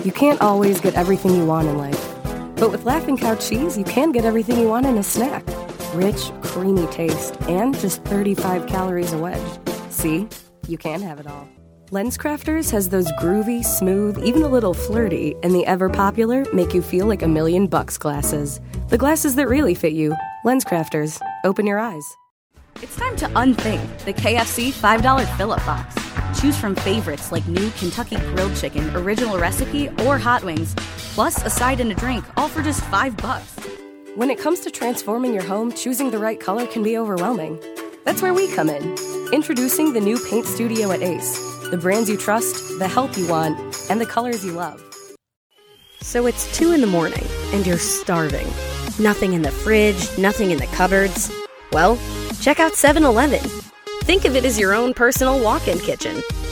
You can't always get everything you want in life. But with Laughing Cow cheese, you can get everything you want in a snack. Rich, creamy taste, and just 35 calories a wedge. See? You can have it all. LensCrafters has those groovy, smooth, even a little flirty, and the ever-popular make you feel like $1,000,000 glasses. The glasses that really fit you. LensCrafters. Open your eyes. It's time to unthink the KFC $5 fill-up box. Choose from favorites like new Kentucky Grilled Chicken, original recipe, or hot wings, plus a side and a drink, all for just $5. When it comes to transforming your home, choosing the right color can be overwhelming. That's where we come in. Introducing the new Paint Studio at Ace. The brands you trust, the help you want, and the colors you love. So it's 2 a.m, and you're starving. Nothing in the fridge, nothing in the cupboards. Well, check out 7-Eleven. Think of it as your own personal walk-in kitchen.